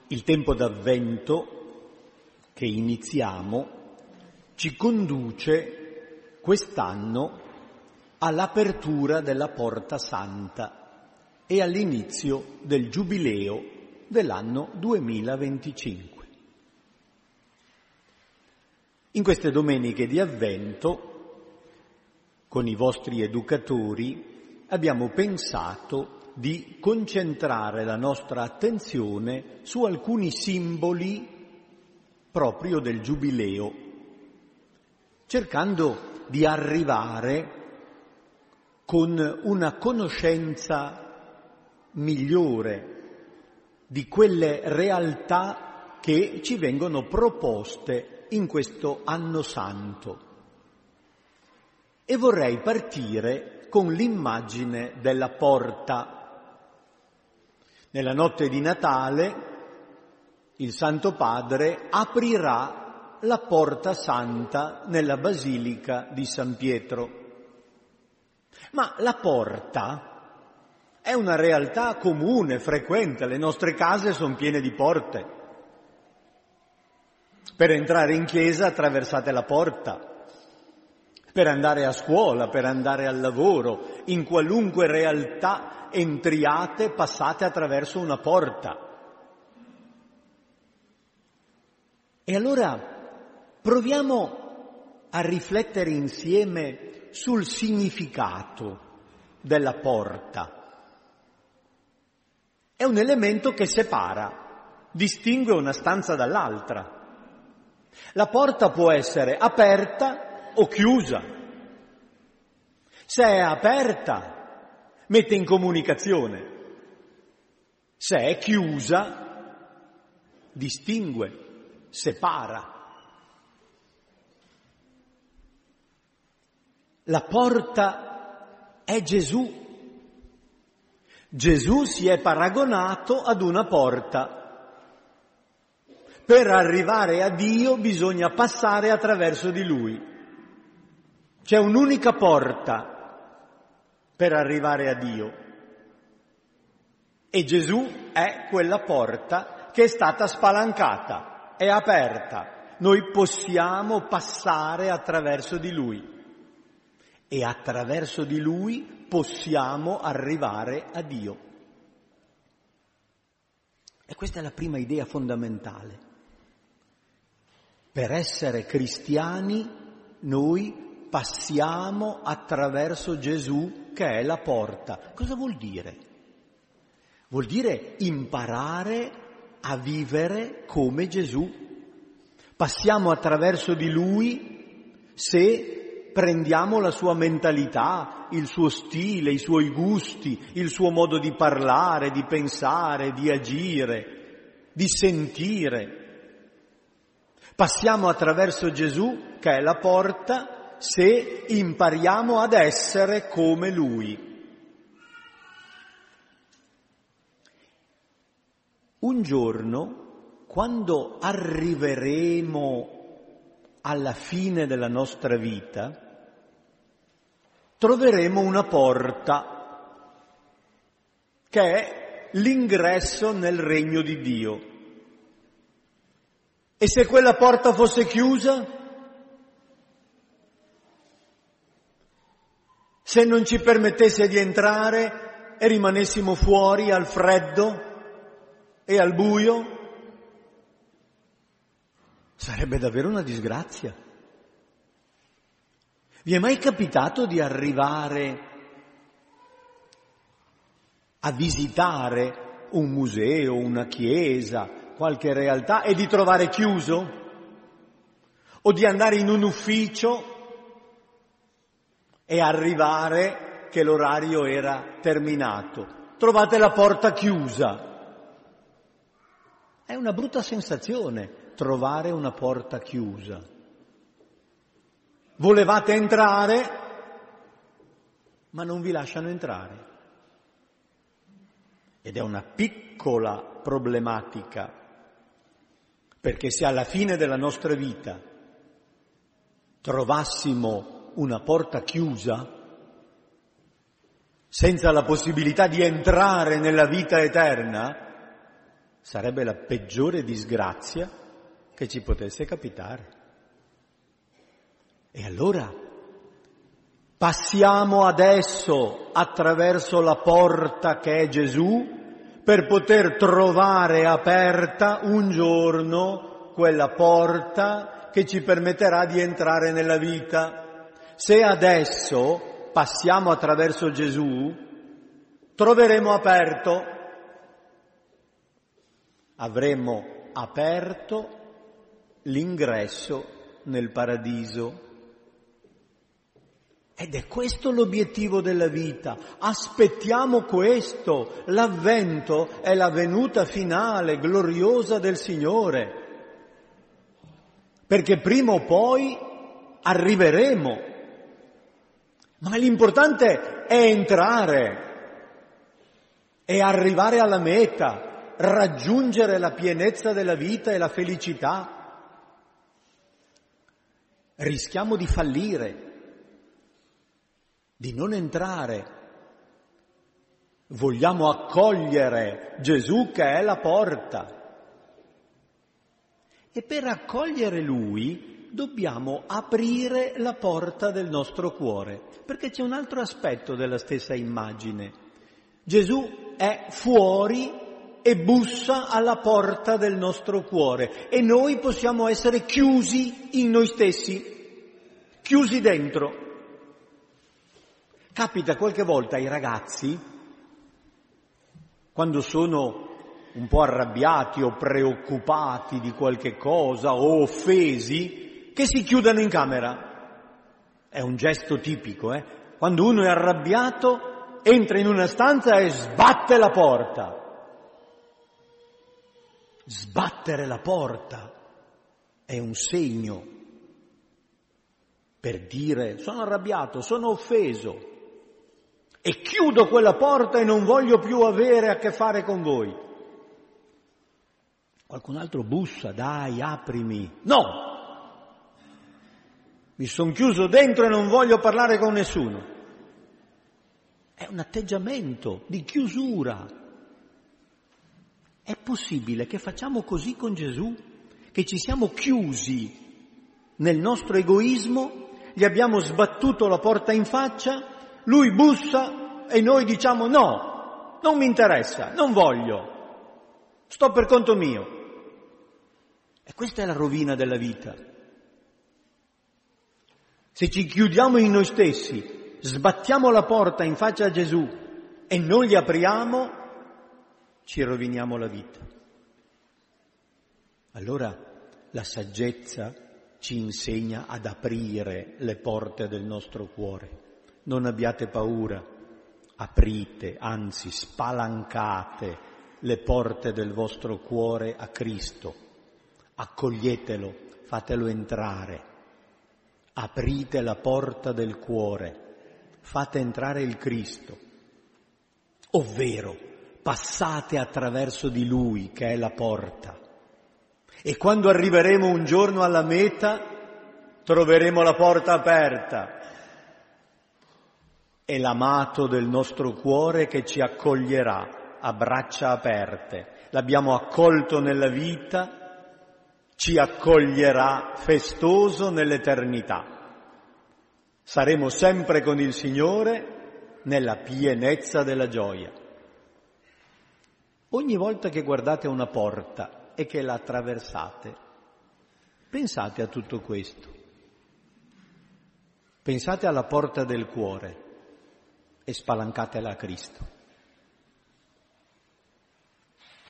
Il tempo d'Avvento che iniziamo ci conduce quest'anno all'apertura della Porta Santa e all'inizio del Giubileo dell'anno 2025. In queste domeniche di Avvento, con i vostri educatori, abbiamo pensato di concentrare la nostra attenzione su alcuni simboli proprio del Giubileo, cercando di arrivare con una conoscenza migliore di quelle realtà che ci vengono proposte in questo anno santo. E vorrei partire con l'immagine della porta. Nella notte di Natale il Santo Padre aprirà la Porta Santa nella Basilica di San Pietro. Ma la porta è una realtà comune, frequente, le nostre case sono piene di porte. Per entrare in chiesa attraversate la porta, per andare a scuola, per andare al lavoro, in qualunque realtà entriate, passate attraverso una porta. E allora proviamo a riflettere insieme sul significato della porta. È un elemento che separa, distingue una stanza dall'altra. La porta può essere aperta o chiusa. Se è aperta, mette in comunicazione. Se è chiusa, distingue, separa. La porta è Gesù. Gesù si è paragonato ad una porta. Per arrivare a Dio bisogna passare attraverso di Lui. C'è un'unica porta per arrivare a Dio. E Gesù è quella porta che è stata spalancata, è aperta. Noi possiamo passare attraverso di Lui. E attraverso di Lui possiamo arrivare a Dio. E questa è la prima idea fondamentale. Per essere cristiani noi passiamo attraverso Gesù che è la porta. Cosa vuol dire? Vuol dire imparare a vivere come Gesù. Passiamo attraverso di Lui se prendiamo la sua mentalità, il suo stile, i suoi gusti, il suo modo di parlare, di pensare, di agire, di sentire. Passiamo attraverso Gesù, che è la porta, se impariamo ad essere come Lui. Un giorno, quando arriveremo alla fine della nostra vita, troveremo una porta che è l'ingresso nel regno di Dio. E se quella porta fosse chiusa? Se non ci permettesse di entrare e rimanessimo fuori al freddo e al buio? Sarebbe davvero una disgrazia. Vi è mai capitato di arrivare a visitare un museo, una chiesa, qualche realtà e di trovare chiuso? O di andare in un ufficio e arrivare che l'orario era terminato? Trovate la porta chiusa. È una brutta sensazione trovare una porta chiusa. Volevate entrare, ma non vi lasciano entrare. Ed è una piccola problematica, perché se alla fine della nostra vita trovassimo una porta chiusa, senza la possibilità di entrare nella vita eterna, sarebbe la peggiore disgrazia che ci potesse capitare. E allora passiamo adesso attraverso la porta che è Gesù per poter trovare aperta un giorno quella porta che ci permetterà di entrare nella vita. Se adesso passiamo attraverso Gesù, troveremo avremo aperto l'ingresso nel paradiso. Ed è questo l'obiettivo della vita. Aspettiamo questo. L'avvento è la venuta finale, gloriosa del Signore. Perché prima o poi arriveremo. Ma l'importante è entrare e arrivare alla meta, raggiungere la pienezza della vita e la felicità. Rischiamo di fallire, di non entrare. Vogliamo accogliere Gesù che è la porta. E per accogliere Lui dobbiamo aprire la porta del nostro cuore, perché c'è un altro aspetto della stessa immagine. Gesù è fuori e bussa alla porta del nostro cuore e noi possiamo essere chiusi in noi stessi, chiusi dentro. Capita qualche volta ai ragazzi, quando sono un po' arrabbiati o preoccupati di qualche cosa o offesi, che si chiudano in camera. È un gesto tipico, Quando uno è arrabbiato, entra in una stanza e sbatte la porta. Sbattere la porta è un segno per dire sono arrabbiato, sono offeso. E chiudo quella porta e non voglio più avere a che fare con voi. Qualcun altro bussa, dai, aprimi. No! Mi sono chiuso dentro e non voglio parlare con nessuno. È un atteggiamento di chiusura. È possibile che facciamo così con Gesù? Che ci siamo chiusi nel nostro egoismo, gli abbiamo sbattuto la porta in faccia, Lui bussa e noi diciamo no, non mi interessa, non voglio, sto per conto mio. E questa è la rovina della vita. Se ci chiudiamo in noi stessi, sbattiamo la porta in faccia a Gesù e non gli apriamo, ci roviniamo la vita. Allora la saggezza ci insegna ad aprire le porte del nostro cuore. Non abbiate paura, aprite, anzi spalancate le porte del vostro cuore a Cristo, accoglietelo, fatelo entrare, aprite la porta del cuore, fate entrare il Cristo, ovvero passate attraverso di Lui che è la porta. E quando arriveremo un giorno alla meta, troveremo la porta aperta. È l'amato del nostro cuore che ci accoglierà a braccia aperte. L'abbiamo accolto nella vita, ci accoglierà festoso nell'eternità. Saremo sempre con il Signore nella pienezza della gioia. Ogni volta che guardate una porta e che la attraversate, pensate a tutto questo. Pensate alla porta del cuore e spalancatela a Cristo.